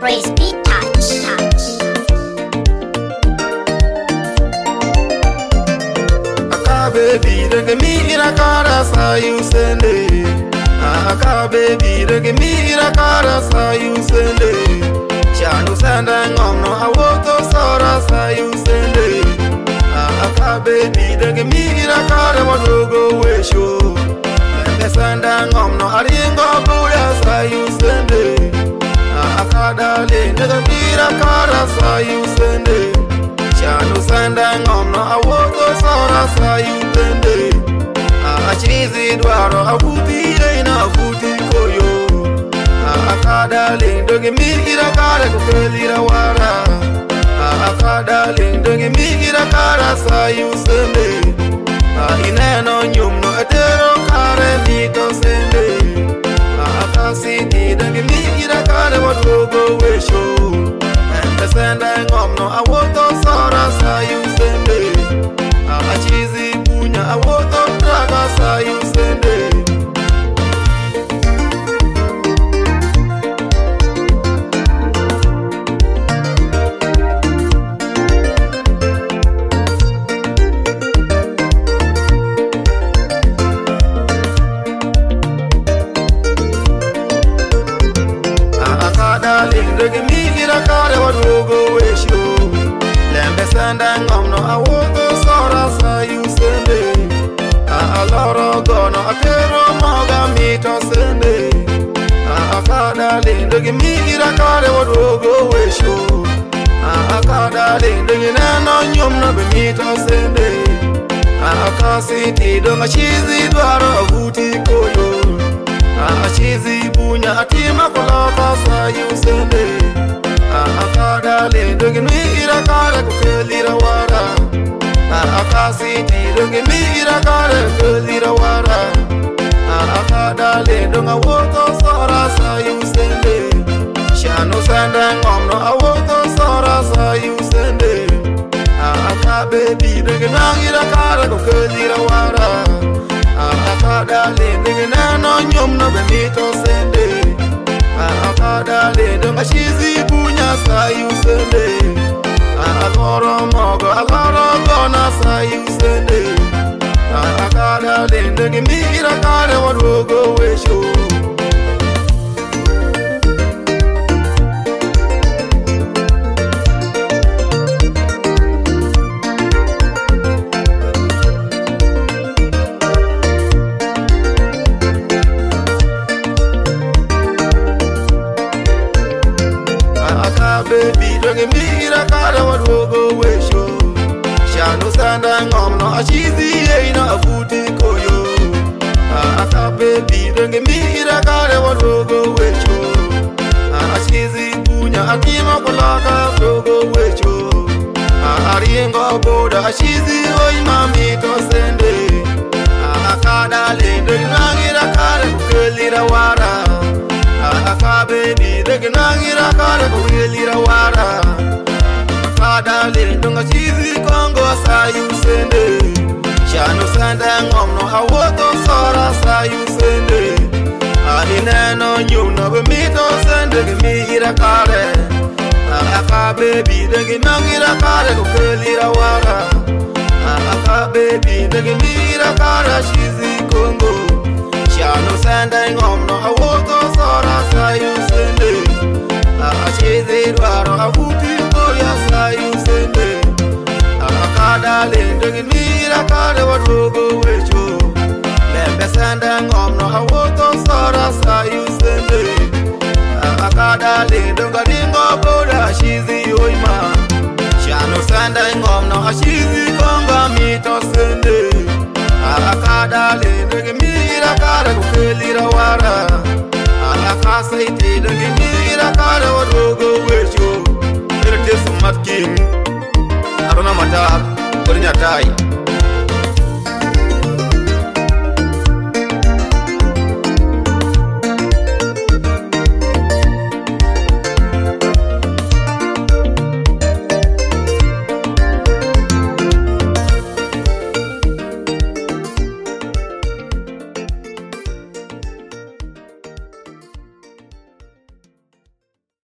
Always be touch. Aka baby, the mira cara sa you send it. Aka baby, the mira cara sa you send it. Chanu sending on no awoto sora sa you send it. Aka baby, the mira cara what go we show. The sending on no aringo buya sa you send it. Aka darling, the mira cara sa you send it. Chanu sending on no awoto sora sa you send it. Achizi dwaro abuti ina abuti koyo. Aka darling, doge mi ira kara kukelira wara. Aka darling, doge mi ira kara sa you sende. Ineno nyum no etero kare mi to sende. Aka sidi doge mi ira kara wadogo wesho. Ende sende ngom no awoto sora sa you sende. Achizi punya awoto traga sa you sende. Doge mi ira kare wadogo wesho. Lembe senda ngom no awoto sora sa you sende. Aloro gono akero moga mi to sende. Akada doge mi ira kare wadogo wesho. Akada doge neno nyom no be mi to sende. Akasiti donga chizi dwaro abuti koyo. Achizi bunya atima kolaka sa you sende. Akada doge mi ira kare kukelira wara. Akasiti doge mi ira kare kukelira wara. Akada donga woto sora sa you sende. Shano sende ngom no awoto sora sa you sende. Aka baby doge nangira kare kukelira wara. Akada doge nano nyom no be mi to sende. Akada donga chizi bunya sa you sende. Aloro mogo aloro gona sa you sende. Akada doge mi ira kare wadogo wesho. Baby, doge mi ira kare wadogo wesho. Shanu sanda ngom no achizi ina abuti koyo. Aka baby, doge mi ira kare wadogo wesho. Achizi punya akima kolaka wadogo wesho. Ariengo boda achizi oi mami to sende. Akada doge nangira kare kukelira wara. Aka baby, doge nangira kare kukelira wara. Akada donga chizi kongo sa you sende. Shanu senda ngom no awoto sora sa you sende. Ineno nyum no be mi to sende ge mi ira kare. Aka baby, doge nangira kare kukelira wara. Aka baby, doge mi ira kare chizi kongo. Shanu senda ngom no awoto sora sa you sende. Achizi dwaro abuti koya sa you sende. Akada doge mi ira kare wadogo wesho. Lembe senda ngom no awoto sora sa you sende. Akada donga dingo boda chizi oima. Shanu senda ngom no achizi konga mi to sende. Akada doge mi ira kare kukelira wara. Akasaiti doge mi ira kare wadogo wesho. It is Mat King Aruna Matar Kurinya Tai.